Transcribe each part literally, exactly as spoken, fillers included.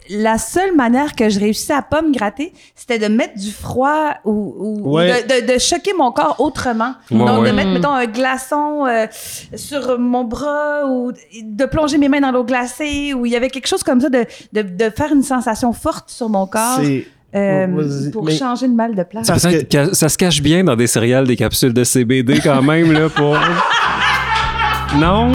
la seule manière que je réussissais à pas me gratter, c'était de mettre du froid ou, ou, ouais. ou de, de, de choquer mon corps autrement. Ouais, Donc, ouais. de mettre, mettons, un glaçon euh, sur mon bras ou de plonger mes mains dans l'eau glacée ou il y avait quelque chose comme ça, de, de, de faire une sensation forte sur mon corps. C'est... Euh, Vas-y, pour mais- changer le mal de place. Parce Peut-être que ça se cache bien dans des céréales, des capsules de C B D quand même, là, pour... Non?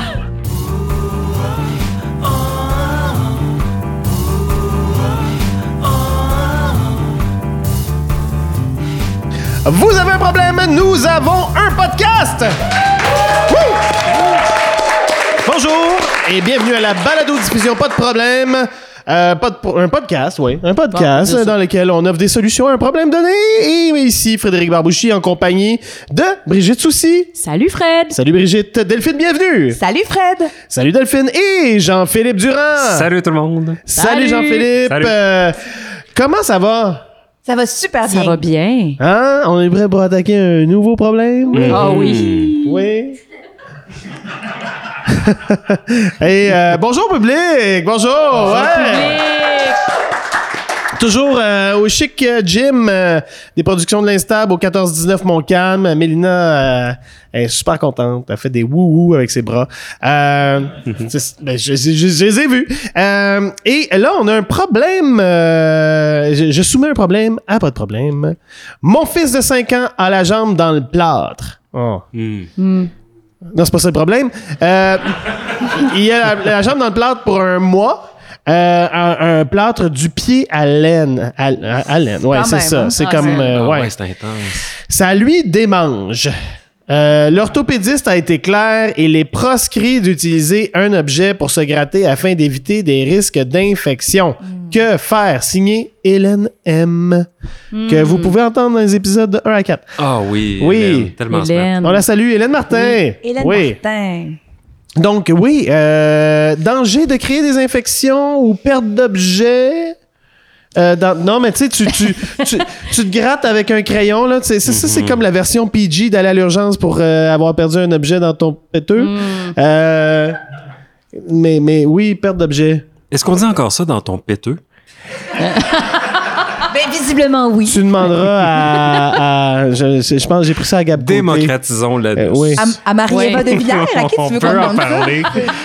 Vous avez un problème, nous avons un podcast! Wouh! Bonjour et bienvenue à la balado-diffusion Pas de problème. Euh, pas de, un podcast, oui. Un podcast Bon, dans lequel on offre des solutions à un problème donné. Et ici, Frédéric Barbouchi en compagnie de Brigitte Soucy. Salut Fred! Salut Brigitte. Delphine, bienvenue. Salut Fred! Salut Delphine et Jean-Philippe Durand. Salut tout le monde! Salut, Salut. Jean-Philippe. Salut. Euh, comment ça va? Ça va super bien. Ça va bien. Hein? On est prêt pour attaquer un nouveau problème? Ah oui. Oui. Et euh, bonjour public, bonjour. Ouais. Toujours euh, au Chic euh, Gym euh, des productions de l'Instable au quatorze dix-neuf Montcalm. Mélina euh, est super contente. Elle fait des wouhou avec ses bras. Euh, c'est- ben, je, je- je- je les ai vus. Euh, et là, on a un problème. euh, je, je soumets un problème à pas de problème. Mon fils de cinq ans a la jambe dans le plâtre. Oh. Mm. Non, c'est pas ça le problème. Euh, il a la, la jambe dans le plâtre pour un mois. Euh, un, un plâtre du pied à l'aine. À, à, à l'aine, ouais, Quand c'est même, ça. hein? C'est Ah, comme... c'est- euh, Ah ouais. ouais, c'est intense. Ça lui démange. Euh, l'orthopédiste a été clair et les proscrit d'utiliser un objet pour se gratter afin d'éviter des risques d'infection. Que faire? Signé Hélène M. Que vous pouvez entendre dans les épisodes de un à quatre. Ah oui, Oui. Hélène, tellement smart. Hélène. On la salue, Hélène Martin. Hélène oui. Martin. Donc, oui, euh, danger de créer des infections ou perte d'objets. Euh, dans- non, mais tu sais, tu, tu, tu, tu te grattes avec un crayon, là. tu sais, c'est- Ça, c'est comme la version P G d'aller à l'urgence pour euh, avoir perdu un objet dans ton péteux. Euh, mais, mais oui, perte d'objet. Est-ce qu'on dit encore ça dans ton péteux? Ben, visiblement, oui. Tu demanderas à. à- je, je pense que j'ai pris ça à Gab Côté. Démocratisons la Euh, oui. À, à Marie-Èva Ouais. de Villers, à qui tu On veux peut qu'on en demande ça? parler.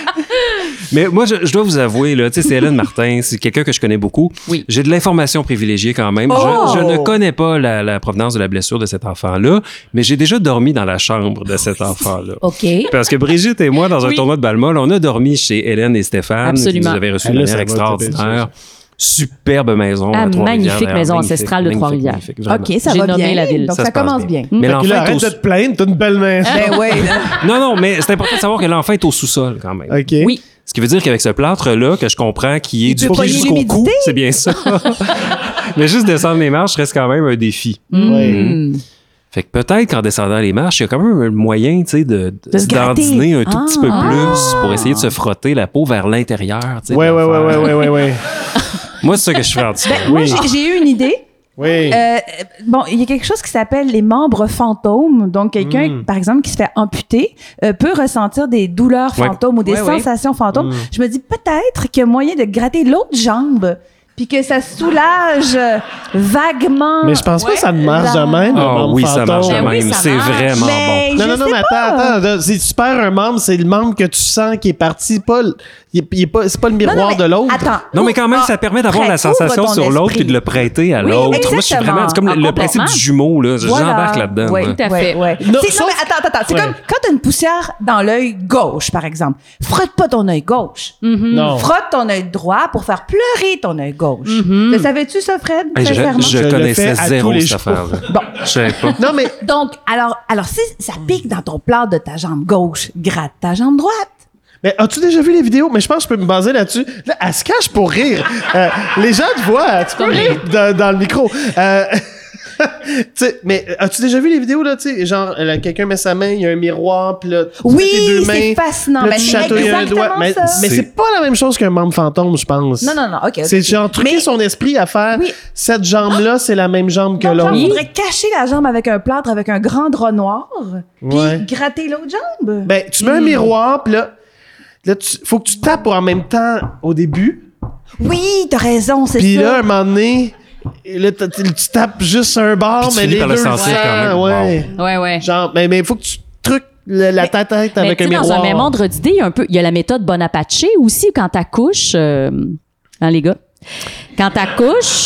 Mais moi, je, je dois vous avouer, là, tu sais, c'est Hélène Martin, c'est quelqu'un que je connais beaucoup. Oui. J'ai de l'information privilégiée quand même. Oh! Je, je ne connais pas la, la provenance de la blessure de cet enfant-là, mais j'ai déjà dormi dans la chambre de cet enfant-là. OK. Parce que Brigitte et moi, dans un Oui. tournoi de balle-molle, on a dormi chez Hélène et Stéphane, Absolument. qui nous avaient reçu Ah, de là, manière ça va, extraordinaire. Superbe maison Ah, à Trois-Rivières. magnifique maison Magnifique, ancestrale de magnifique, Trois-Rivières. magnifique, vraiment. OK, ça J'ai va nommé bien. la ville. Donc, Ça ça, se passe commence bien. bien. Mais Fait que l'enfant là, est arrête au de te plaindre, t'as une belle maison. Ben oui, là. Non, non, mais c'est important de savoir que l'enfant est au sous-sol quand même. OK. Oui. Ce qui veut dire qu'avec ce plâtre-là, que je comprends qui est Il du peut pied pogner jusqu'au l'humidité. cou, c'est bien ça. Mais juste descendre les marches reste quand même un défi. Ouais. Mm. Fait que peut-être qu'en descendant les marches, il y a quand même un moyen, tu sais, de, De se gratter. dandiner un tout Ah. petit peu plus pour essayer de se frotter la peau vers l'intérieur. tu sais, Ouais, de ouais, ouais, l'affaire. ouais, ouais, ouais, ouais. Moi, c'est ça que je fais en dessous. Ben, moi, Oui. j'ai- j'ai eu une idée. Oui. Euh, bon, il y a quelque chose qui s'appelle les membres fantômes. Donc, quelqu'un, Mm. par exemple, qui se fait amputer euh, peut ressentir des douleurs Ouais. fantômes ou des Ouais, ouais. sensations fantômes. Mm. Je me dis peut-être qu'il y a moyen de gratter l'autre jambe puis que ça soulage euh, vaguement. Mais je pense pas Ouais. que ça marche de même. un Ah membre oui, ça marche de Ben oui, même. ça C'est marche. vraiment Mais bon. Non, je non, non, sais mais pas. attends, attends. Si tu perds un membre, c'est le membre que tu sens qui est parti, pas le- il est, il est pas, c'est pas le Non, miroir non, mais de l'autre. Attends. Non, mais quand même, Ah, ça permet d'avoir Fred, la sensation ouvre ton sur l'autre esprit. puis de le prêter à Oui, l'autre. Moi, je suis exactement. vraiment. C'est comme Ah, le, le principe complètement. du jumeau, là. Voilà. J'embarque là-dedans. Ouais, moi. Tout à fait. ouais, ouais. Non, C'est- sauf- non, mais attends, attends. C'est Ouais. comme quand t'as une poussière dans l'œil gauche, par exemple. Frotte pas ton œil gauche. Non. Frotte ton œil droit pour faire pleurer ton œil gauche. Le savais-tu ça, Fred? Hey, je, sincèrement? je Je le connaissais fais à tous zéro les cette jours. affaire-là. Bon. Je savais pas. Non, mais Donc, alors, alors si ça pique dans ton plâtre de ta jambe gauche, gratte ta jambe droite. Mais as-tu déjà vu les vidéos? Mais je pense que je peux me baser là-dessus. Là, elle se cache pour rire. Euh, les gens te voient. Tu peux rire dans, dans le micro. Euh, tu sais, mais as-tu déjà vu les vidéos, là, tu sais, genre, là, quelqu'un met sa main, il y a un miroir, puis là, tu Oui, mets tes deux c'est mains, fascinant. puis là, Ben, tu c'est chatouilles un doigt. exactement Mais, ça. mais C'est- c'est pas la même chose qu'un membre fantôme, je pense. Non, non, non, OK. C'est genre truquer Mais- son esprit à faire Oui. cette jambe-là, c'est la même jambe que Donc, genre, l'autre. il faudrait cacher la jambe avec un plâtre, avec un grand drap noir, puis Ouais. gratter l'autre jambe. Ben, tu mets un miroir, puis là, là tu, faut que tu tapes en même temps au début. Oui, t'as raison, c'est ça. Puis là, un moment donné, là, tu tapes juste un bar, Puis tu mais finis les par deux... le sentir quand même. Ouais. Ouais, ouais. Genre, mais il faut que tu truques le- la tête Mais avec un tu sais, miroir. dans un même ordre d'idée, il y a un peu, il y a la méthode Bonaparte aussi, quand t'accouches, euh, hein, les gars? Quand t'accouches,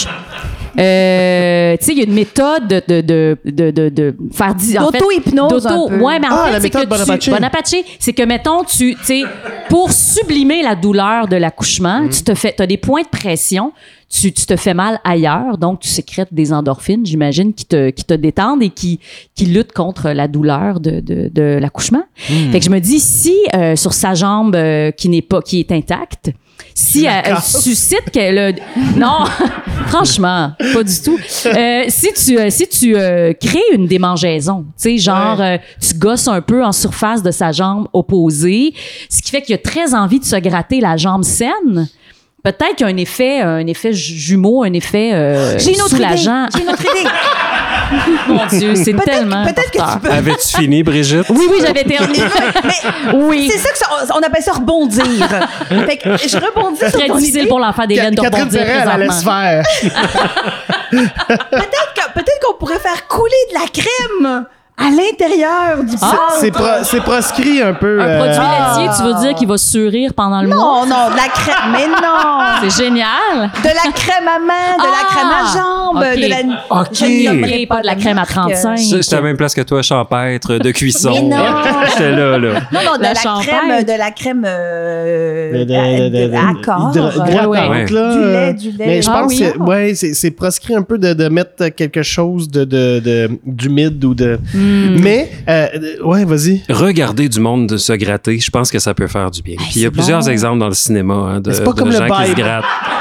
euh, tu sais, il y a une méthode de, de, de, de, de, de faire... di- en fait, D'auto-hypnose un d'auto- peu. Ouais, mais en Ah, fait, la c'est que méthode tu- Bonaparte. Bonaparte, c'est que, mettons, tu, tu sais, pour sublimer la douleur de l'accouchement, Mm. tu te fais, t'as des points de pression, tu, tu te fais mal ailleurs, donc tu sécrètes des endorphines, j'imagine, qui te, qui te détendent et qui, qui luttent contre la douleur de, de, de l'accouchement. Mm. Fait que je me dis, si euh, sur sa jambe euh, qui n'est pas, qui est intacte, si elle, elle suscite qu'elle a- non, franchement, pas du tout. Euh, si tu euh, si tu euh, crées une démangeaison, tu sais, genre Ouais. euh, tu gosses un peu en surface de sa jambe opposée, ce qui fait qu'il a très envie de se gratter la jambe saine. Peut-être qu'il y a un effet, un effet jumeau, un effet euh, J'ai une autre idée. soulageant. J'ai une autre idée. Mon Dieu, c'est Peut-être tellement. peut-être que tu porteur. peux... Avais-tu fini, Brigitte? Oui, oui, j'avais terminé. Oui. C'est ça que ça- on appelle ça rebondir. Fait que je rebondis sur Très ton difficile idée. pour l'enfant d'Hélène de Catherine rebondir Perret, elle allait se présentement. faire. Peut-être que- peut-être qu'on pourrait faire couler de la crème à l'intérieur du Ah, centre. C'est pro- c'est proscrit un peu. Un euh, produit Ah. laitier, tu veux dire qu'il va surrir pendant le mois? Non, non, de la crème. Mais non! C'est génial! De la crème à main, de la Ah! crème à jambes, Ok. de la. Ok. Je ne nommerai Pas de la crème à trente-cinq. Je- J'étais à la même place que toi, champêtre, de cuisson. Mais non. J'étais là, là. Non, non, de La la, champagne. crème, de la crème euh, de- de- à- de- de- de- à corps. hydra- hydratante, Ouais. là. Du lait, du lait. Mais je Ah pense oui, que ah. ouais, c'est c'est proscrit un peu de, de mettre quelque chose de, de, de- d'humide ou de. Mais, euh, ouais, vas-y. Regarder du monde se gratter, je pense que ça peut faire du bien. Puis il y a c'est plusieurs bon. exemples dans le cinéma hein, de, Mais c'est pas de comme le gens qui se Bible. grattent.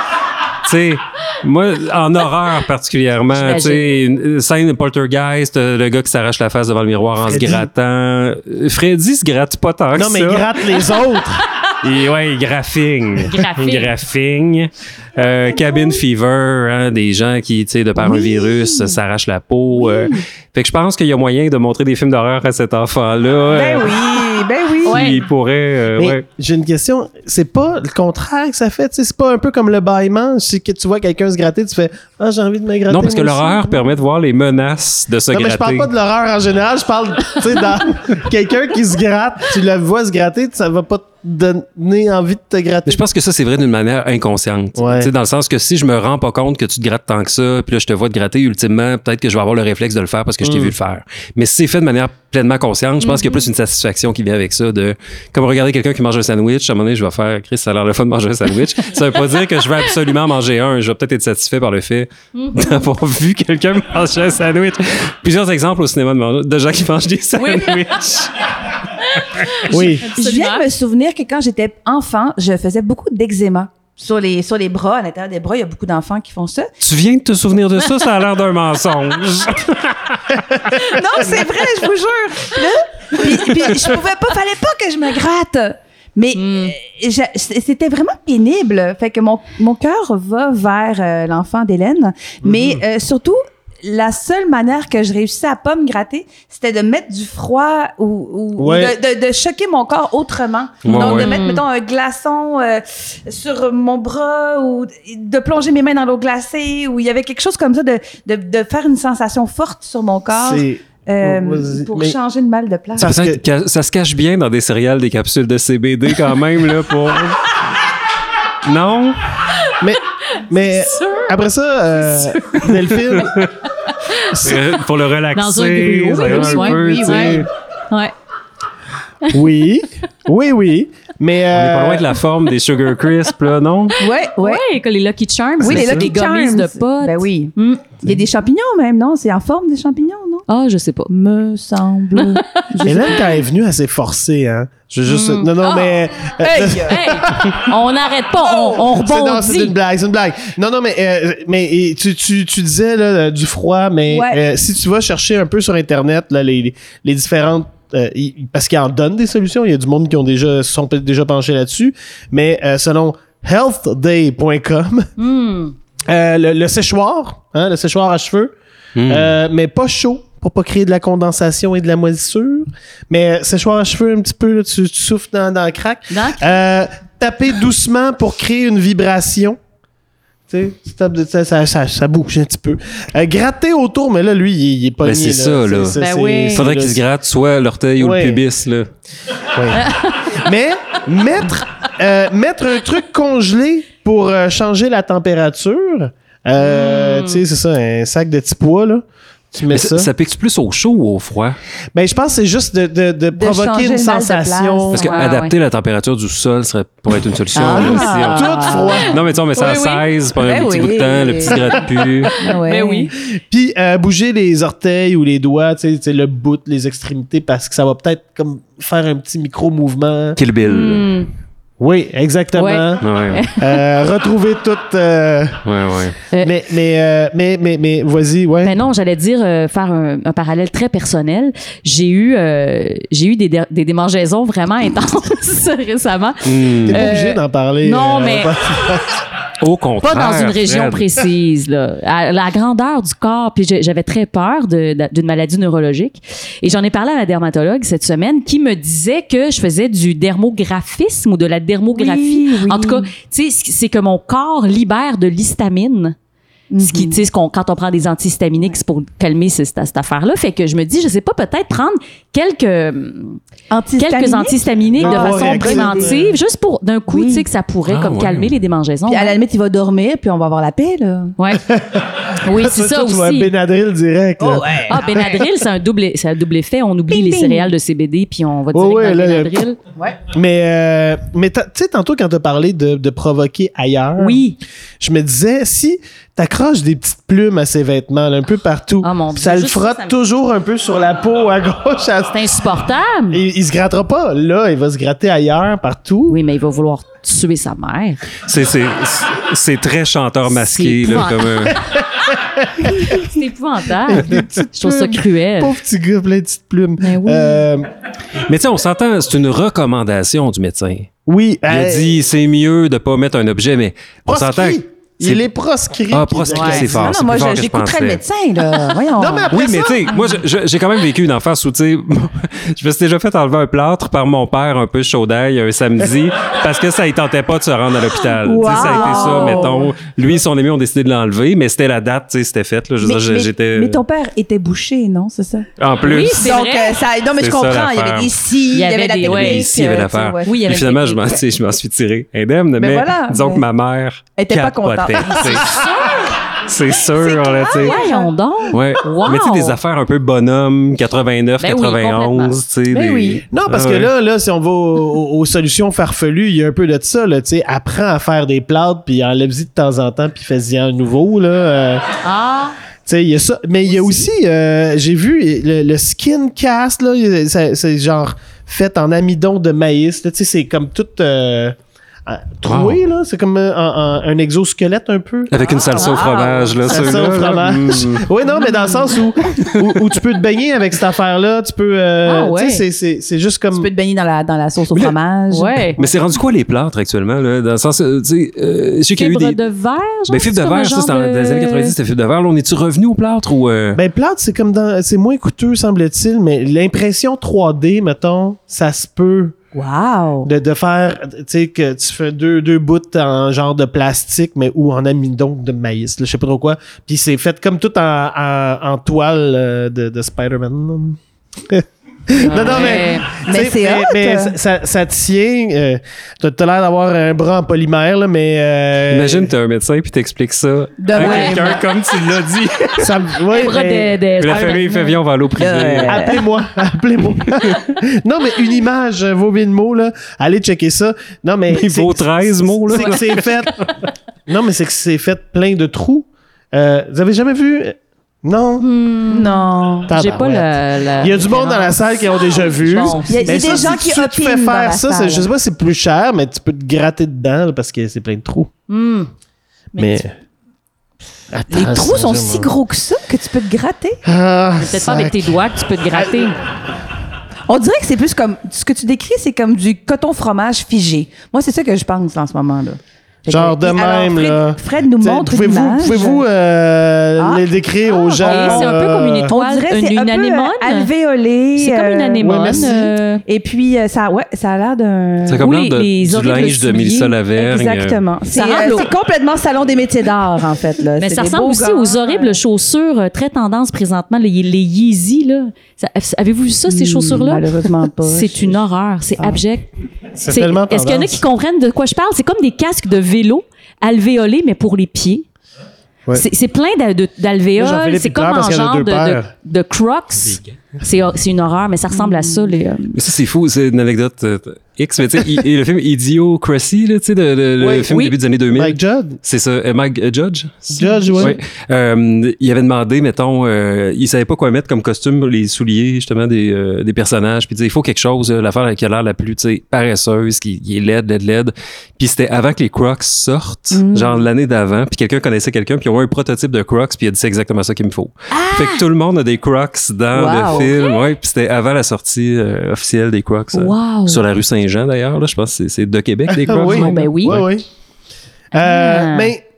Tu sais, moi, en horreur particulièrement, tu sais, une scène de Poltergeist, euh, le gars qui s'arrache la face devant le miroir en Freddy. se grattant. Freddy se gratte pas tant Non, que mais ça. gratte les autres. Et ouais, il graphigne. Graphigne. Graphigne. Euh, cabin fever, hein, des gens qui, tu sais, de par un virus, euh, s'arrachent la peau. euh. Fait que je pense qu'il y a moyen de montrer des films d'horreur à cet enfant-là. Ben euh, oui, ben oui. Ouais. Il pourrait, euh, Mais ouais. j'ai une question. C'est pas le contraire que ça fait. Tu sais, c'est pas un peu comme le bâillement. C'est que tu vois quelqu'un se gratter, tu fais ah, j'ai envie de me gratter. Non, parce que moi aussi. l'horreur permet de voir les menaces de se Non, mais je gratter. parle pas de l'horreur en général. Je parle, tu sais, dans quelqu'un qui se gratte, tu le vois se gratter, ça va pas te donner envie de te gratter. Mais je pense que ça, c'est vrai d'une manière inconsciente. Ouais. Tu sais, dans le sens que si je me rends pas compte que tu te grattes tant que ça, puis là, je te vois te gratter, ultimement, peut-être que je vais avoir le réflexe de le faire parce que je t'ai Mm. vu le faire. Mais si c'est fait de manière pleinement consciente, je pense qu'il y a plus une satisfaction qui vient avec ça de, comme regarder quelqu'un qui mange un sandwich, à un moment donné, je vais faire, Chris, ça a l'air le fun de manger un sandwich. Ça veut pas dire que je vais absolument manger un. Je vais peut-être être satisfait par le fait d'avoir vu quelqu'un manger un sandwich. Plusieurs exemples au cinéma de, manger- de gens qui mangent des sandwichs. Oui. Je viens de me souvenir que quand j'étais enfant, je faisais beaucoup d'eczéma. Sur les, sur les bras, à l'intérieur des bras, il y a beaucoup d'enfants qui font ça. Tu viens de te souvenir de ça, ça a l'air d'un mensonge. Non, c'est vrai, je vous jure. Là, puis, puis je pouvais pas, fallait pas que je me gratte. Mais euh, je- c'était vraiment pénible. Fait que mon, mon cœur va vers euh, l'enfant d'Hélène. Mais euh, surtout, la seule manière que je réussissais à pas me gratter, c'était de mettre du froid ou, ou- Ouais. ou de, de, de choquer mon corps autrement. Ouais, Donc, ouais. de mettre, mettons, un glaçon euh, sur mon bras ou de plonger mes mains dans l'eau glacée ou il y avait quelque chose comme ça, de, de, de faire une sensation forte sur mon corps C'est. euh, Oh, vas-y. pour Mais- changer de mal de place. Parce Peut-être que ça se cache bien dans des céréales, des capsules de C B D quand même, là, pour... Non? Mais, mais après ça, euh, Delphine, Euh, pour le relaxer. Dans un gruau, ça oui, va oui, un peu, oui, tu sais. ouais. Ouais. oui, oui, oui, mais On est pas euh, loin de la forme des Sugar Crisp, là, non? Ouais, ouais. Ouais, que les Lucky Charms. Oui, c'est les ça, Lucky des gommises Charms. de potes. Ben oui. Hmm. Il y a des champignons même, non? C'est en forme des champignons, non? Ah, je sais pas. Me semble. Hélène, quand elle est venue, elle s'est forcée, hein. Je veux juste. Non, non, Ah. mais. euh, Hey, on n'arrête pas, on, on C'est, non, c'est une rebondit. blague, c'est une blague. Non, non, mais, euh, mais et tu, tu, tu disais là, euh, du froid, mais Ouais. euh, si tu vas chercher un peu sur Internet là, les, les, les différentes. euh, ils- parce qu'ils en donnent des solutions, il y a du monde qui ont déjà, se sont peut-être déjà penchés là-dessus, mais euh, selon health day point com, Hmm. euh, le, le séchoir, hein, le séchoir à cheveux, Hmm. euh, mais pas chaud pour pas créer de la condensation et de la moisissure, mais euh, séchoir à cheveux un petit peu, là, tu, tu souffles dans, dans le crack. Dans le crack. Euh, taper doucement pour créer une vibration. Tu sais, tu tapes de- ça, ça, ça, ça bouge un petit peu. Euh, gratter autour, mais là, lui, il, il est pas Ben, c'est ça, là. Ben oui. Il faudrait qu'il se gratte soit l'orteil ou Ouais. le pubis, là. Mais mettre, euh, mettre un truc congelé pour euh, changer la température, euh, tu sais, c'est ça, un sac de petits pois, là. Tu mets Mais ça. ça, ça pique plus au chaud ou au froid? Ben, je pense que c'est juste de, de, de provoquer changer une le mal de sensation. place. Parce que Ouais, adapter la température du sol serait, pourrait être une solution. Ah. là, si on- Tout froid. Non, mais tu sais, on met ça Oui, à oui. seize pendant Ben un petit oui. bout de temps, le petit gratte-pu. Ah ouais. Ben oui. Puis euh, bouger les orteils ou les doigts, tu sais, tu sais, le bout, les extrémités, parce que ça va peut-être comme faire un petit micro-mouvement. Kill Bill. Hmm. Oui, exactement. Ouais. Ouais, Euh, retrouver tout. euh, ouais, ouais. Euh, mais, mais, euh, mais, mais, mais, vas-y, ouais. Ben non, j'allais dire euh, faire un, un parallèle très personnel. J'ai eu, euh, j'ai eu des, dé- des démangeaisons vraiment intenses récemment. Hmm. T'es pas euh, obligé d'en parler. non, euh, mais- pas- Au contraire. Pas dans une région Fred. précise, là. À la grandeur du corps. Puis j'ai- j'avais très peur de- de- d'une maladie neurologique. Et j'en ai parlé à ma dermatologue cette semaine qui me disait que je faisais du dermographisme ou de la dermographie. Oui, oui. En tout cas, tu sais, c'est que mon corps libère de l'histamine. Ce qui, tu sais, ce qu'on- quand on prend des antihistaminiques, c'est pour calmer ce- cette, cette affaire-là. Fait que je me dis, je sais pas, peut-être prendre quelques, quelques antihistaminiques Non, de pas façon réactif. préventive, juste pour, d'un coup, Oui. tu sais, que ça pourrait Ah, comme ouais. calmer les démangeaisons. Puis à la limite, il va dormir, puis on va avoir la paix, là. Ouais. Oui, c'est ça Tu vois aussi. Benadryl direct. Là. Ah, Benadryl, c'est un double, c'est un double effet. On oublie Ping, les ping. céréales de C B D, puis on va Oh, direct ouais, dans le là, Benadryl. Mais, euh, mais t'as- tu sais, tantôt, quand tu as parlé de, de provoquer ailleurs, Oui. je me disais, si t'accroches des petites plumes à ses vêtements, là, un peu partout, Ah, mon puis Dieu, ça le juste ça, frotte ça me- toujours un peu sur la peau à gauche. À... C'est insupportable. Il, il se grattera pas là, il va se gratter ailleurs, partout. Oui, mais il va vouloir tuer sa mère. C'est, c'est, c'est très chanteur masqué, C'est là, comme un... C'est épouvantable. Je trouve ça plumes. cruel. Pauvre petit gars, plein de petites plumes. Mais oui. Euh, Mais tu sais, on s'entend, c'est une recommandation du médecin. oui. Il a euh, dit, c'est mieux de pas mettre un objet, mais on proscrit. s'entend... Il c'est- est proscrit. Ah, proscrit, Ouais. c'est fort. Non, c'est non, moi, plus fort je- que je j'écouterais le pensais. médecin, là. Voyons. Non, mais après Oui, mais ça- tu sais, moi, je- je- j'ai quand même vécu une enfance où, tu sais, je me suis déjà fait enlever un plâtre par mon père un peu chaud d'ail un samedi parce que ça ne tentait pas de se rendre à l'hôpital. Tu sais, ça a été ça, Wow. mettons. Lui et son ami ont décidé de l'enlever, mais c'était la date, tu sais, c'était fait. Là. Je veux mais, dire, mais- j'étais... mais ton père était bouché, non? C'est ça? En plus... Oui, c'est Donc, vrai. euh, ça, non, mais C'est je ça, comprends. Il y l'affaire. avait des scies, il y avait la des- ouais, technique. ici, il y avait euh, l'affaire. tu sais, ouais. Oui, il y avait Puis finalement, le je m'en, technique, tu sais, je m'en suis tiré indemne, mais, Mais voilà, disons mais- que ma mère Elle était pas capotait, contente. tu sais. C'est sûr, là, tu sais. Voyons donc. Ouais. Wow. Mais tu sais, des affaires un peu bonhomme, quatre-vingt-neuf, Ben oui, quatre-vingt-onze, tu sais. Ben des... oui. Non, parce Ah que ouais. là, là, si on va aux, aux solutions farfelues, il y a un peu de ça, là, tu sais, apprends à faire des plâtres, puis enlève-y de temps en temps, puis fais-y un nouveau, là. euh, Ah. tu sais, il y a ça. Mais il y a aussi, euh, j'ai vu le, le skin cast, là, il- ça- c'est genre fait en amidon de maïs, là, tu sais, c'est comme tout euh, euh, troué, là, c'est comme un, un- un exosquelette un peu. Avec une salsa au fromage, là, Ça ceux-là, au là. fromage. Mm. Oui, non, mais dans le sens où, où, où tu peux te baigner avec cette affaire-là, tu peux, euh, Ah ouais. tu sais, c'est- c'est c'est juste comme... Tu peux te baigner dans la, dans la sauce au Mais là- fromage. Ouais. Mais c'est rendu quoi les plâtres actuellement, là? Dans le sens, euh, tu sais, euh, je sais qu'il y a eu Fibre des. de verre, genre? Ben, fibre de c'est comme un verre, ça, genre c'était dans de- les années quatre-vingt-dix, c'était fibre de verre. Là, on est-tu revenu au plâtre ou. euh, Ben, plâtre, c'est comme dans. C'est moins coûteux, semble-t-il, mais l'impression trois D, mettons, ça se peut Wow. de, de faire. Tu sais, que tu fais deux, deux bouts en genre de plastique, mais ou en amidon de maïs, là, je sais pas trop quoi. Puis c'est fait comme tout en, en, en toile euh, de, de Spider-Man. là. non, non, mais. Mais tu sais, c'est hot. mais ça, ça, ça tient. Euh, t'as t'as l'air d'avoir un bras en polymère, là, mais. euh, Imagine, t'es un médecin puis t'expliques ça De à même. quelqu'un comme tu l'as dit. ça, me- ouais, Bras mais- de- de- Puis la famille fait viens, on va aller au privé. Euh, Appelez-moi, appelez-moi. non, mais une image euh, vaut mille mots, là. Allez checker ça. Non, mais. Il c'est- vaut treize mots, là. C'est que c'est fait. Non, mais c'est que c'est fait plein de trous. Euh, vous avez jamais vu? Non? Non. J'ai pas Tabarouette. la, la- Il y a du monde dans la salle qui ont déjà vu. Bon. Il y a, il y a Mais des ça, gens si qui tu te fais opinent dans faire la ça, c'est- salle. je sais pas, c'est plus cher, mais tu peux te gratter dedans là, parce que c'est plein de trous. Hmm. Mais. Les Attends, trous ça, sont je- si gros que ça que tu peux te gratter. Ah, Peut-être pas avec tes doigts que tu peux te gratter. On dirait que c'est plus comme. Ce que tu décris, c'est comme du coton fromage figé. Moi, c'est ça que je pense en ce moment-là. Fait Genre que- de et alors, même, Fred, là. Fred nous T'sais, montre pouvez-vous, l'image. Pouvez-vous euh, Ah. les décrire aux gens? ok, c'est un peu comme une euh, étoile. On dirait Une- c'est une un peu anémone? euh, alvéolé. C'est comme une euh, anémone. ouais, merci. euh, Et puis, euh, ça, ouais, ça a l'air d'un... C'est comme Oui, l'air de- les du horribles linge de souliers. Mélissa Lavergne. Exactement. C'est Ça ressemble euh, au- c'est complètement salon des métiers d'art, en fait. Là. Mais C'est ça des ressemble beaux aussi gars, aux horribles euh, chaussures euh, très tendance présentement, les, les Yeezy. Là. Ça- avez-vous vu ça, ces hmm, chaussures-là? Malheureusement pas. C'est une horreur, c'est Ah. abject. C'est tellement Est-ce qu'il y en a tendance. qui comprennent de quoi je parle? C'est comme des casques de vélo alvéolés, mais pour les pieds. Ouais. C'est c'est plein d'a- de- Moi, j'en d'alvéoles. fais les C'est plus comme clairs parce en qu'il y en a genre deux de, de, paires. de Crocs. C'est c'est une horreur, mais ça ressemble à ça. Les, euh, Mais ça, c'est fou. C'est une anecdote euh, X. Mais tu sais, il- et le film Idiocracy, là, tu sais, de- de- le Oui. film Oui. début des années deux mille. Mike Judd? C'est ça. Euh, Mike euh, Judge? Judge, oui. Oui. Euh, il avait demandé, mettons, euh, il savait pas quoi mettre comme costume, les souliers, justement, des, euh, des personnages. Puis il disait, il faut quelque chose, euh, l'affaire qui a l'air la plus, tu sais, paresseuse, qui, qui est laide, laide, laide. Puis c'était avant que les Crocs sortent, genre l'année d'avant. Puis quelqu'un connaissait quelqu'un, puis ils ont un prototype de Crocs, puis il a dit, c'est exactement ça qu'il me faut. Fait que tout le monde a des Crocs dans Wow. le film. Ouais, puis c'était avant la sortie euh, officielle des Crocs. euh, Wow. Sur la rue Saint-Jean, d'ailleurs. Là, je pense que c'est- c'est de Québec, des Crocs. oui. Oh, ben oui. Oui, oui. Ah. Euh, mais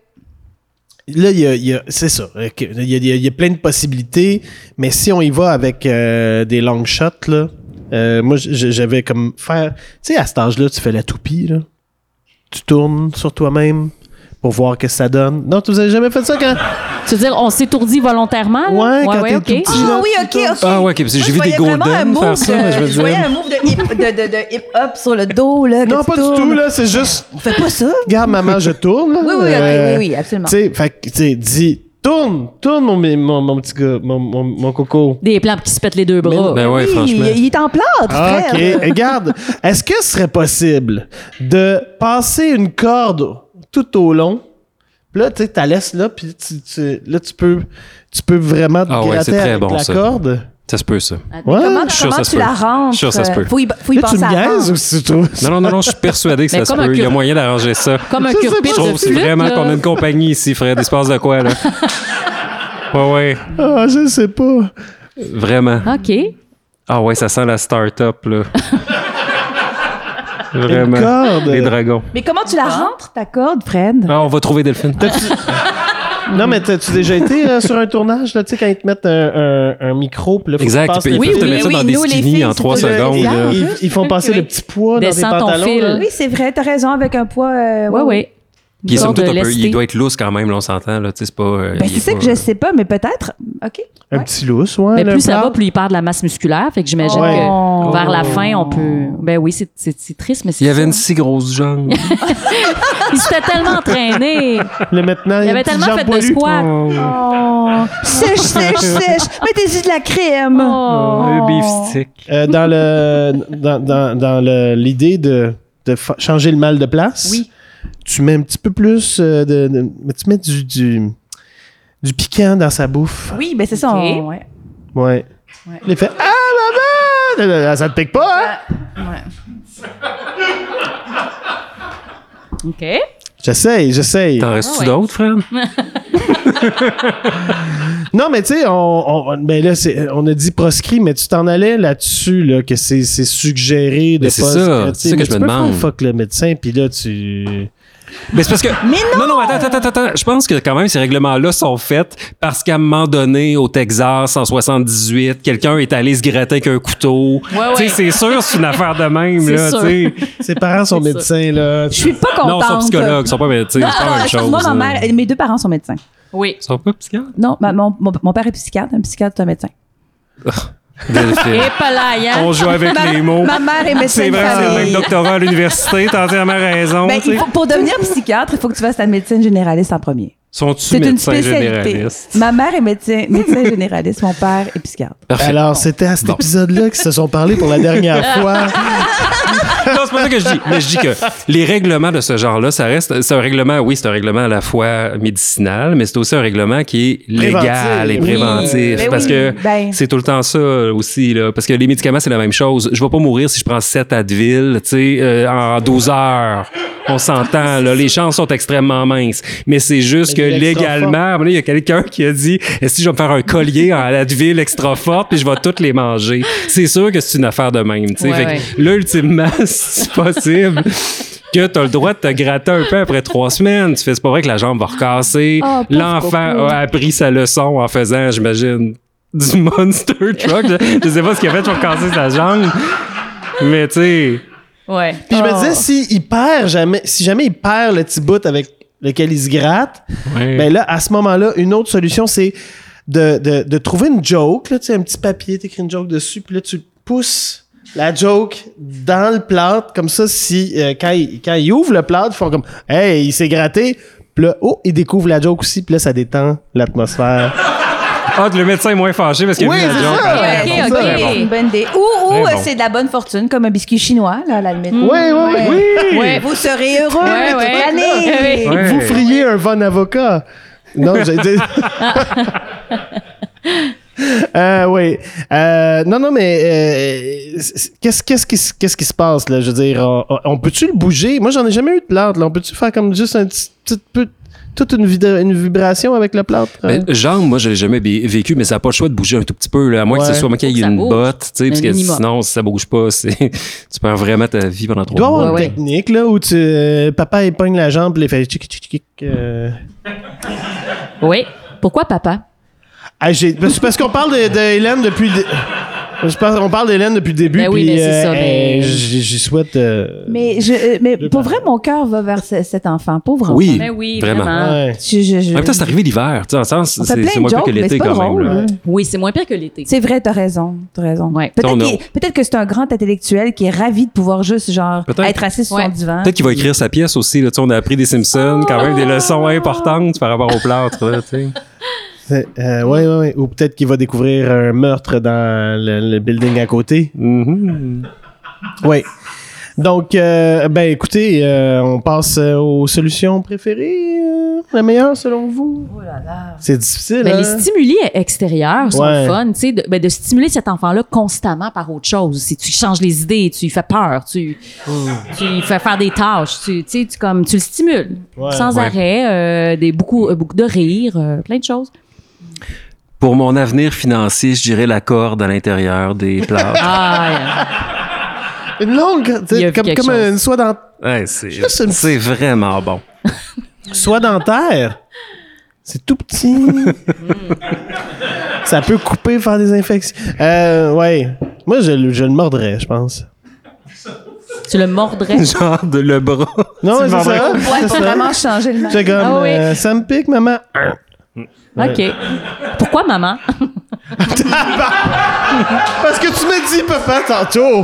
là, il y a, il y a- c'est ça. Ok, Il y, a, il y a- il y a plein de possibilités, mais si on y va avec euh, des long shots, là, euh, moi, j- j'avais comme faire. Tu sais, à cet âge-là, tu fais la toupie, là. Tu tournes sur toi-même pour voir que ça donne. Non, tu vous avez jamais fait ça quand. Tu veux dire, on s'étourdit volontairement? là? Ouais, quand t'es OK. tout petit. Ah oui, ok, ok. Ah ouais, ok, parce que j'ai vu Moi, des je voyais vraiment un Golden move faire ça, de- mais je veux Je dire. voyais un move de hip, de, de, de hip-hop sur le dos, là. que Non, tu pas du tournes. tout, là. C'est juste. On fait pas ça. Regarde, maman, je tourne. Là. Oui, oui, ok, Euh, oui, oui, absolument. Tu sais, fait que, tu sais, dis, tourne, tourne, mon, mon, mon petit gars, mon, mon, mon coco. Des plans qui se pètent les deux bras. Ben ouais, oui, franchement. il est en plâtre, Ah, OK. frère. Regarde, est-ce que ce serait possible de passer une corde tout au long? Puis là, tu sais, tu la laisses là, puis tu, tu- là, tu peux, tu peux vraiment te Ah ouais, c'est gratter très avec bon, la ça. corde. Ça se peut, ça. Mais Ouais, comment je suis sûr comment ça se tu peut. la rentres? Je suis sûr ça se peut. Faut y, faut y Là, tu penser me avant. niaises ou si tu trouves? Non, non, non, non, je suis persuadé que Mais ça se comme un peut. Il y a cure- moyen d'arranger ça. Comme un Je sais cure-pit pas, Je de trouve flûte. vraiment là. qu'on a une compagnie ici, Fred. Il se passe de quoi, là? Ouais, ouais. Ah, je sais pas. Vraiment. OK. Ah ouais, ça sent la start-up, là. Une Vraiment. corde. Les dragons. Mais comment tu la rentres, ta corde, Fred? Ah, on va trouver Delphine. Non, mais t'as-tu déjà été euh, sur un tournage, là, tu sais, quand ils te mettent un, un, un micro, puis là, faut Exact. que tu passes Ils le- peuvent Oui, te oui, mettre ça oui, dans des nous, les skinny filles, en c'est trois tout le- secondes. Ils, là. ils- ils font passer Oui. le petit poids dans des Descends ton pantalons. fil. là. Oui, c'est vrai, t'as raison, avec un poids... euh, Oui, oui. Puis somme toute, un peu, lesté. il doit être lousse quand même, là, on s'entend. Là, tu sais, c'est pas. euh, Ben, il c'est est ça pas- que je sais pas, mais peut-être. OK. Un Ouais. petit lousse, ouais. Mais là, plus ça plâtre. va, plus il perd de la masse musculaire. Fait que j'imagine Ouais. que vers la fin, on peut. Ben oui, c'est- c'est c'est triste, mais c'est. Il y avait ça. une si grosse jambe. Il s'était tellement entraîné. Là, maintenant, Il y a avait une petite tellement jambe fait de poilue. squat. Oh. Sèche, sèche, sèche. Mettez-y de la crème. Oh. Un beef stick. Euh, dans le dans, dans, dans le- l'idée de, de fa- changer le mal de place, Oui. tu mets un petit peu plus euh, de, de- mais tu mets du, du du piquant dans sa bouffe. Oui, ben c'est ça. OK. on- ouais. Ouais. Ouais. Il fait ah maman, ça te pique pas hein? Ouais. OK. J'essaye, j'essaye. T'en restes-tu Ah ouais. d'autres, Fred? Non, mais tu sais, on, on, ben là, c'est- on a dit proscrit, mais tu t'en allais là-dessus, là, que c'est c'est suggéré de Mais c'est pas ça, secréter. c'est ça que Mais je tu me peux faire demande. fuck le médecin, puis là, tu... Mais c'est parce que. Mais non! Non, non, attends, attends, attends, attends. Je pense que quand même, ces règlements-là sont faits parce qu'à un moment donné, au Texas, en soixante-dix-huit, quelqu'un est allé se gratter avec un couteau. Ouais, Tu sais, ouais. c'est sûr, c'est une affaire de même, C'est là, sûr. tu sais. Ses parents sont C'est ça. médecins, là. Je suis pas contente. Non, ils sont psychologues, ils sont pas médecins, c'est pas la même chose. Moi, ma là. mère, mes deux parents sont médecins. Oui. Ils sont pas psychiatres? Non, ma- mon, mon, mon père est psychiatre, un psychiatre, c'est un médecin. Delphine. Et pas là, hein? On joue avec Ma, les mots. ma mère est médecin C'est de vrai, c'est le même famille. doctorat à l'université, t'as entièrement raison. Ben, tu il sais. faut, pour devenir psychiatre, il faut que tu fasses ta médecine généraliste en premier. Sont-tu C'est une médecins spécialité. généralistes? Ma mère est médecin, médecin généraliste, mon père est psychiatre. Parfait. Alors, c'était à cet Bon. épisode-là qu'ils se sont parlé pour la dernière fois. Non, c'est pas ça que je dis. Mais je dis que les règlements de ce genre-là, ça reste. C'est un règlement, oui, c'est un règlement à la fois médicinal, mais c'est aussi un règlement qui est légal et Préventif. préventif. Ben parce oui, que ben. c'est tout le temps ça aussi, là. Parce que les médicaments, c'est la même chose. Je vais pas mourir si je prends sept Advil, tu sais, euh, en douze heures. On s'entend, là. Les chances sont extrêmement minces. Mais c'est juste que Mais l'extra légalement, à un moment donné, il y a quelqu'un qui a dit est-ce que je vais me faire un collier en Advil extra forte puis je vais toutes les manger? C'est sûr que c'est une affaire de même, tu sais. Ouais, Fait que ouais. là, ultimement, si c'est possible que tu as le droit de te gratter un peu après trois semaines. Tu fais, c'est pas vrai que la jambe va recasser. Oh, pauvre L'enfant coco. a appris sa leçon en faisant, j'imagine, du monster truck. Je, je sais pas ce qu'il a fait pour casser sa jambe. Mais tu sais... Ouais. Puis je me Oh. disais, si, il perd jamais, si jamais il perd le petit bout avec lequel il se gratte, Ouais. ben là, à ce moment-là, une autre solution, c'est de, de, de trouver une joke, là, tu sais, un petit papier, t'écris une joke dessus, puis là, tu pousses la joke dans le plâtre, comme ça, si, euh, quand, il, quand il ouvre le plâtre, ils font comme, hey, il s'est gratté, puis là, oh, il découvre la joke aussi, puis là, ça détend l'atmosphère. Ah, le médecin est moins fâché parce qu'il a Oui, vu la c'est joke. ça. Ah, Ouais, ok, c'est ok. ça, c'est une bonne idée. Ou, ou Très euh, bon. c'est de la bonne fortune, comme un biscuit chinois, là, à la limite. Oui, oui, oui. Ouais. Vous serez heureux Ouais, toute ouais. l'année. Ouais. Vous feriez un bon avocat. Non, j'ai dit. Euh, oui. Euh, non, non, mais euh, c'est- qu'est-ce, qu'est-ce, qui, se- qu'est-ce qui se passe, là? Je veux dire, on, on peut-tu le bouger? Moi, j'en ai jamais eu de plâtre, là. On peut-tu faire comme juste un petit, petit peu, toute une, vibra- une vibration avec le plâtre? Ben, jambe, moi, je l'ai jamais bé- vécu, mais ça n'a pas le choix de bouger un tout petit peu, là, à moins que Ouais. ce soit moi qui Faut que ait ça une bouge. botte, tu sais, parce Un que minimum. sinon, si ça bouge pas, c'est, tu perds vraiment ta vie pendant Il trois doit y mois. avoir Ouais, une ouais. technique, là, où tu, euh, papa, il pogne la jambe, puis il fait tchic, tchic, tchic, euh. Oui. Pourquoi papa? Ah, j'ai, parce parce qu'on parle de, de Hélène depuis le, je pense, on parle d'Hélène depuis le début, Ben oui, puis mais c'est euh, ça, mais- euh, j'y j'y souhaite. euh, Mais, je, euh, mais Deux pour parents. vrai, mon cœur va vers ce- cet enfant. Pauvre Oui, Mais oui, vraiment. vraiment. ouais. enfant. Je, je, je- En même temps, c'est arrivé l'hiver, tu sais, en sens, On fait c'est, plein c'est de moins pire jokes, que mais l'été c'est pas quand même. drôle, là. hein. Oui, c'est moins pire que l'été. C'est vrai, t'as raison. T'as raison. Ouais. Peut-être, On a- qu'il- peut-être que c'est un grand intellectuel qui est ravi de pouvoir juste, genre, Peut-être. être assis sur Ouais. son divan. Peut-être qu'il va écrire sa pièce aussi. Là, tu sais, on a appris des Simpsons, quand même des leçons importantes par rapport au plâtre. Là, tu sais. C'est- Euh, ouais, ouais, ouais. Ou peut-être qu'il va découvrir un meurtre dans le, le building à côté. Mhm. Oui. Donc, euh, ben écoutez, euh, on passe euh, aux solutions préférées. euh, la meilleure selon vous? Oh là là. C'est difficile, Ben, hein? les stimuli extérieurs sont Ouais. fun, tu sais, de, ben, de stimuler cet enfant-là constamment par autre chose. Si tu changes les idées, tu lui fais peur, tu, tu lui fais faire des tâches, tu, tu sais, tu comme tu le stimules Ouais. sans Ouais. arrêt, euh, des beaucoup, euh, beaucoup de rire, euh, plein de choses. Pour mon avenir financier, je dirais la corde à l'intérieur des plâtres. Ah, Une longue, tu Il y a sais, vu comme, quelque comme chose. une soie, dent- Ouais, c'est, Juste une- c'est vraiment bon. soie dentaire. C'est tout petit. Ça peut couper, faire des infections. Euh, ouais. Moi, je, le- je le mordrais, je pense. tu le mordrais. Genre de le bras. Non, Tu le c'est mordrais. ça. Ouais, c'est faut ça. vraiment changer le J'ai comme, Ah oui. euh, ça me pique, maman. OK. Pourquoi maman? Parce que tu m'as dit, papa, tantôt.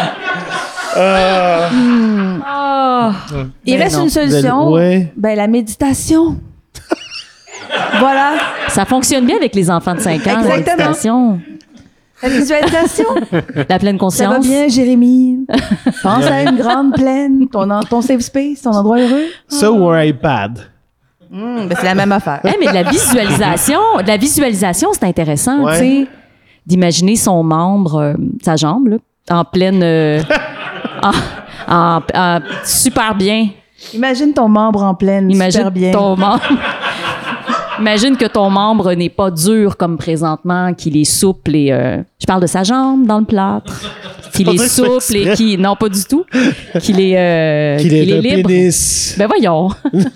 Euh, Ah. Il Ben reste non. une solution. Ouais. Ben, la méditation. Voilà. Ça fonctionne bien avec les enfants de cinq ans, la Exactement. méditation. La visualisation. La pleine Ça va conscience. bien, Jérémy. Pense à une grande plaine, ton, en- ton safe space, ton endroit heureux. Ça ou un iPad. Hmm, ben, c'est la même affaire. Hey, mais de la visualisation, de la visualisation, c'est intéressant, Ouais. tu sais, d'imaginer son membre, euh, sa jambe, là, en pleine, euh, en, en- en- super bien. Imagine ton membre en pleine, Imagine super bien. ton membre. Imagine que ton membre n'est pas dur comme présentement, qu'il est souple et euh, je parle de sa jambe dans le plâtre, qu'il pas est dire que c'est souple exprès. et qui non pas du tout, qu'il est euh, Qu'il est, un libre. pénis. Ben voyons.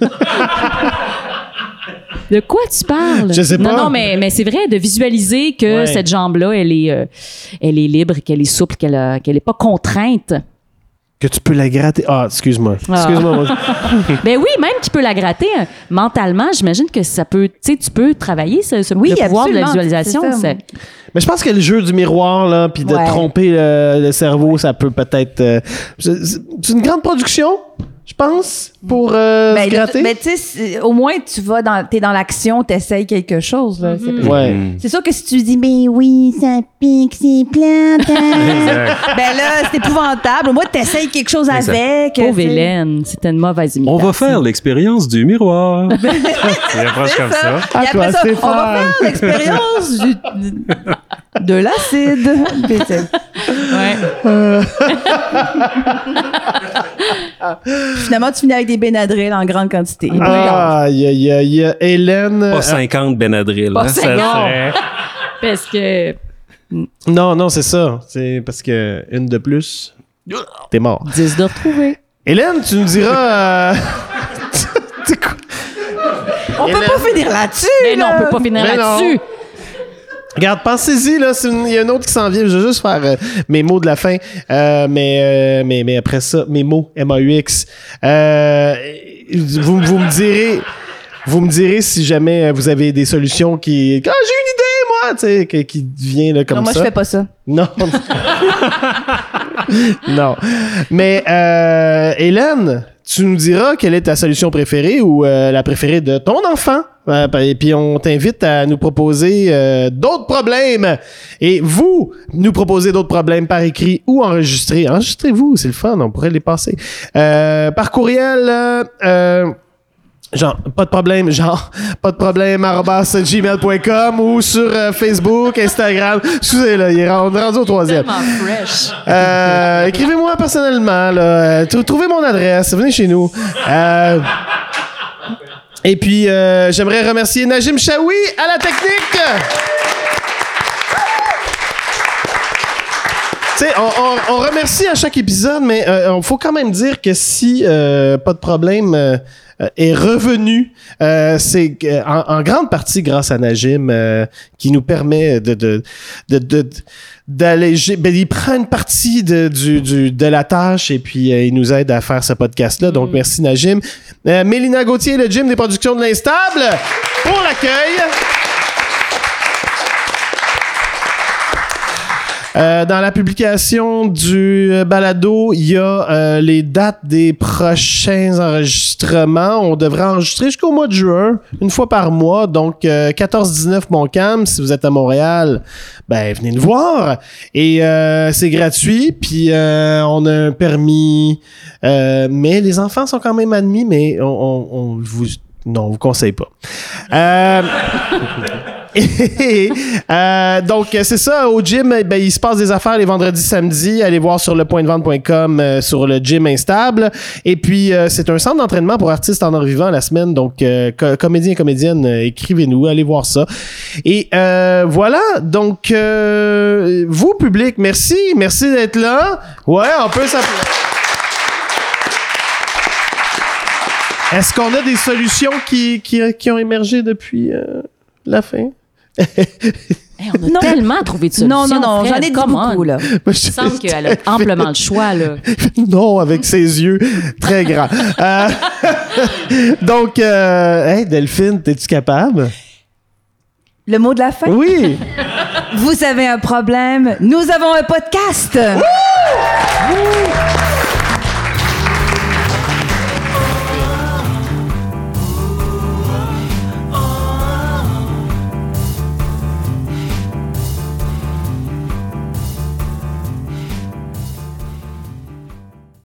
De quoi tu parles? Je sais pas. Non, non, mais, mais c'est vrai, de visualiser que Ouais. cette jambe-là, elle est, euh, elle est libre, qu'elle est souple, qu'elle a- qu'elle n'est pas contrainte. Que tu peux la gratter. Ah, excuse-moi. Ah. Excuse-moi. moi. Ben oui, même qu'il peut la gratter hein. Mentalement, j'imagine que ça peut, tu sais, tu peux travailler ce, ce Oui, le pouvoir de la absolument, visualisation. c'est ça. c'est- Mais je pense que le jeu du miroir, là, puis de Ouais. tromper le, le cerveau, ça peut peut-être. euh, c'est c'est une grande production, je pense, pour euh, Ben, se le- gratter. ben, tu sais, c'est- au moins, tu vas dans, t'es dans l'action, t'essayes quelque chose, là. C'est- Ouais. C'est sûr que si tu dis, mais oui, ça pique, c'est plate. hein. ben là, c'est épouvantable. Au moins, t'essayes quelque chose Exact. avec. Pauvre tu sais. Hélène, c'était une mauvaise imitation. On va faire l'expérience du miroir. C'est approche comme ça. Puis À après toi, ça, on va Stéphane. faire l'expérience du- de l'acide. Puis c'est- Ouais. Finalement, tu finis avec des Benadryl en grande quantité. Ah, il y a, il y a- il y a Hélène. Pas euh, cinquante Benadryl. Pas hein, ça cinquante. serait- Parce que non, non, c'est ça. C'est parce que une de plus. T'es mort. dix de retrouver. Hélène, tu nous diras... Euh... C'est quoi? On peut pas finir là-dessus. Mais non, là. on peut pas finir Mais là-dessus. non. Regarde, pensez-y, là, c'est une- il y a un autre qui s'en vient. Je vais juste faire euh, mes mots de la fin. Euh, mais, euh, mais, mais après ça, mes mots, M A U X. Euh, vous, vous me direz... Vous me direz si jamais vous avez des solutions qui... Ah, j'ai une idée, moi! Tu sais, qui, qui vient là, comme Non, moi, ça. je fais pas ça. Non. Non. Mais, euh, Hélène, tu nous diras quelle est ta solution préférée ou euh, la préférée de ton enfant. Euh, et puis, on t'invite à nous proposer euh, d'autres problèmes. Et vous, nous proposer d'autres problèmes par écrit ou enregistrés. Enregistrez-vous, c'est le fun, on pourrait les passer. Euh, par courriel... Euh, euh, genre, pas de problème, genre, pas de problème, arobase gmail point com ou sur euh, Facebook, Instagram. Excusez, là, il est rendu, rendu au troisième. Tellement fresh. Euh, écrivez-moi personnellement, là. Euh, trou- trouvez mon adresse, venez chez nous. Euh, et puis, euh, j'aimerais remercier Najim Chaoui à la technique. Tu sais, on, on, on remercie à chaque épisode, mais il euh, faut quand même dire que si euh, pas de problème euh, est revenu, euh, c'est euh, en, en grande partie grâce à Najim euh, qui nous permet de de de, de, de d'alléger. Ben, il prend une partie de du, du de la tâche et puis euh, il nous aide à faire ce podcast-là. Donc merci Najim. Euh, Mélina Gauthier, le gym des productions de l'Instable, pour l'accueil. Euh, dans la publication du euh, balado, il y a euh, les dates des prochains enregistrements. On devrait enregistrer jusqu'au mois de juin, une fois par mois. Donc, euh, quatorze dix-neuf Montcalm, si vous êtes à Montréal, ben venez nous voir. Et euh, c'est gratuit, puis euh, on a un permis. Euh, mais les enfants sont quand même admis, mais on, on, on vous... Non, on vous conseille pas. Euh... Et, euh, donc, c'est ça, au gym, ben, il se passe des affaires les vendredis, samedis. Allez voir sur le point de vente point com euh, sur le gym Instable. Et puis, euh, c'est un centre d'entraînement pour artistes en art vivant la semaine. Donc, euh, co- comédiens et comédiennes, euh, écrivez-nous, allez voir ça. Et euh, voilà, donc, euh, vous, public, merci. Merci d'être là. Ouais, on peut s'applaudir. Est-ce qu'on a des solutions qui, qui, qui ont émergé depuis euh, la fin? Hey, on a Non. tellement trouvé de solutions. Non, non, non, Fred, j'en ai dit come on. beaucoup, là. Il me semble qu'elle a amplement le choix, là. Non, avec ses yeux très grands. Euh, donc, euh, hey, Delphine, t'es-tu capable? Le mot de la fin? Oui! Vous avez un problème? Nous avons un podcast! Wouh!